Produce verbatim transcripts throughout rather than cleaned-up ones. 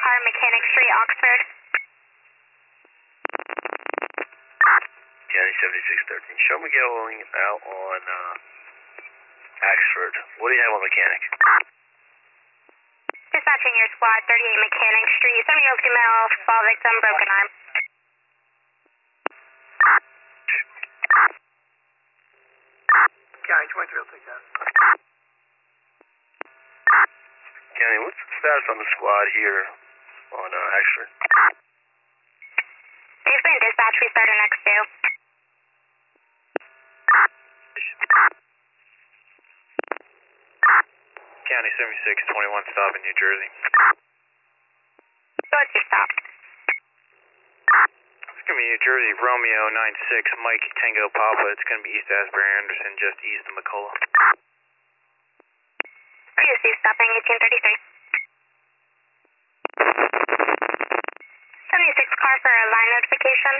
car, Mechanic Street, Oxford. County seventy-six thirteen. Show me going out on uh, Axford. What do you have on Mechanic? Dispatching your squad, thirty-eight Mechanic Street, seven-year-old female, fall victim, broken arm. County twenty-three will take that. County, what's the status on the squad here on uh, Axford? They've been dispatched, we started next two. County seventy-six twenty-one, stop in New Jersey. So what's your stop? It's going to be New Jersey, Romeo nine six, Mike Tango Papa. It's going to be East Asbury Anderson, just east of McCullough. Are you safe stopping eighteen thirty-three? seventy-six car for a line notification.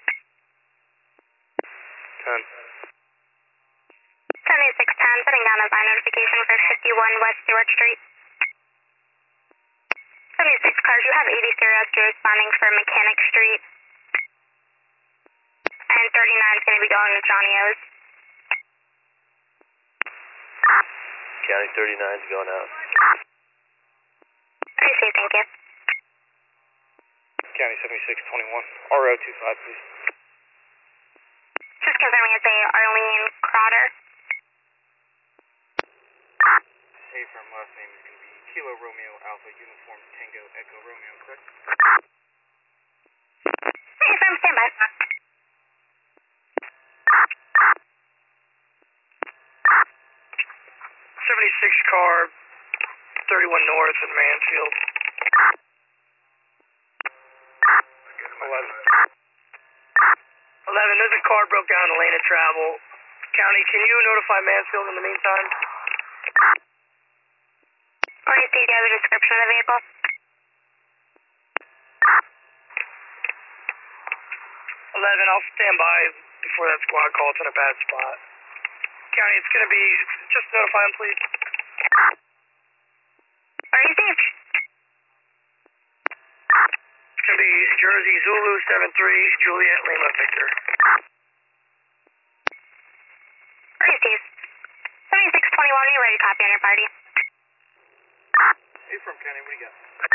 ten. seventy-six ten, putting down a line notification for fifty-one West Stewart Street. seventy-six cars, you have eighty serials to responding for Mechanic Street. And thirty-nine is going to be going to Johnny O's. County thirty-nine is going out. Very safe, thank you. County seventy-six twenty-one, R O two five, please. Just confirming it's a Arlene Crowder. Hey, from last name is going to be Kilo Romeo Alpha Uniform Tango Echo Romeo, correct? Hey, from standby. seventy-six car, thirty-one North in Mansfield. eleven. eleven, there's a car broke down in the lane of travel. County, can you notify Mansfield in the meantime? Or you see, do you have a description of the vehicle? eleven, I'll stand by before that squad call. It's in a bad spot. County, it's going to be, just notify him, please. Or you see, It's going to be Jersey Zulu seven three, Juliet Lima Victor. or you see, seventy-six twenty-one, are you ready to copy on your party? Hey, from County, what do you got?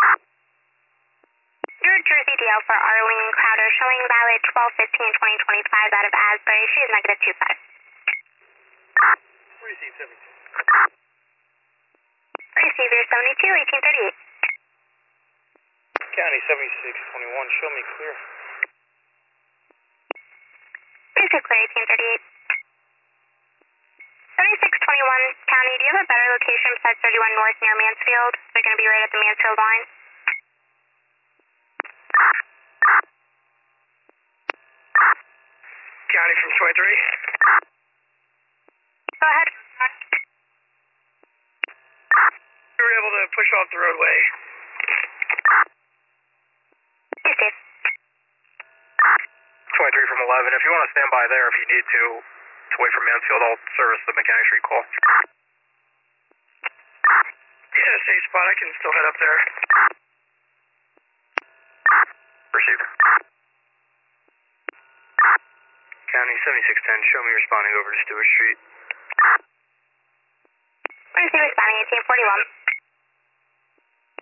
Your Jersey D L for Arlene Crowder, showing valid twelve fifteen twenty twenty-five out of Asbury. She is negative two five. Receive seventy-two. Receive your seventy-two, eighteen thirty-eight. County seventy-six twenty-one, show me clear. Basic clear, eighteen thirty-eight. seventy-six twenty-one, County, do you have a better location besides thirty-one North near Mansfield? They're going to be right at the Mansfield line. County from twenty-three. Go ahead. We were able to push off the roadway. Be safe. twenty-three from eleven, if you want to stand by there if you need to, to wait for Mansfield, I'll service the Mechanic Street call. Yeah, safe spot. I can still head up there. Receive. County seventy-six ten, show me responding over to Stewart Street. Receive responding, eighteen forty-one.